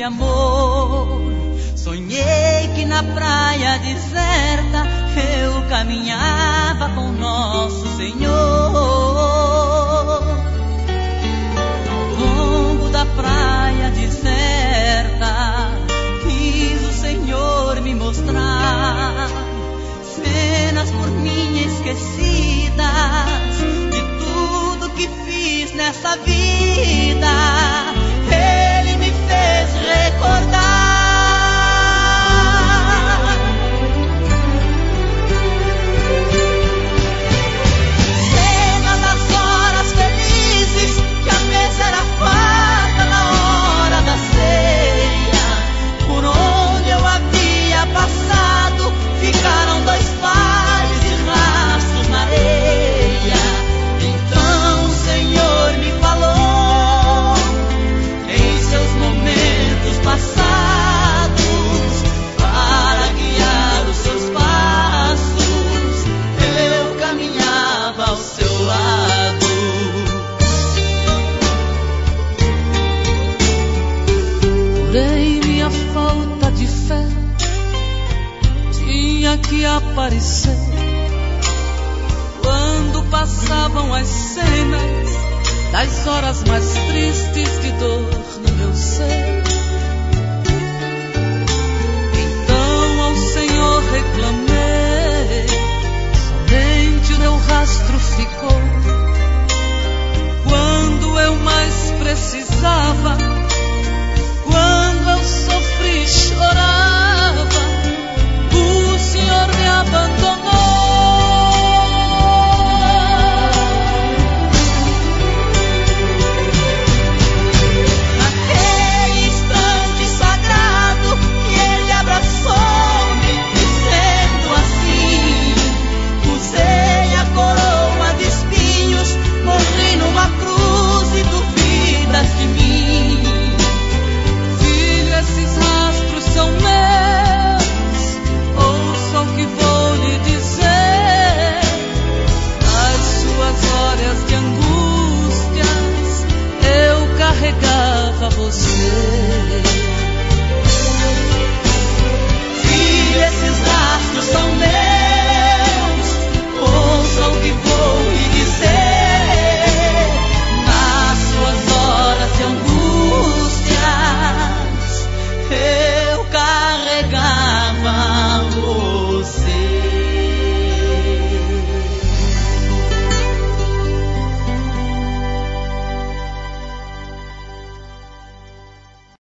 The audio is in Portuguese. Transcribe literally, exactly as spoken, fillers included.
amor. Sonhei que na praia deserta eu caminhava com nosso Senhor. Ao longo da praia deserta quis o Senhor me mostrar cenas por mim esquecidas de tudo que fiz nessa vida. Ele me fez recordar cenas das horas felizes, que a mesa era farta na hora da ceia. Por onde eu havia passado ficaram dois pares de rastros na areia. Então o Senhor me falou em seus momentos passados, para guiar os seus passos eu caminhava ao seu lado. Porém minha falta de fé tinha que aparecer quando passavam as cenas das horas mais tristes de dor no meu ser. Então ao Senhor reclamei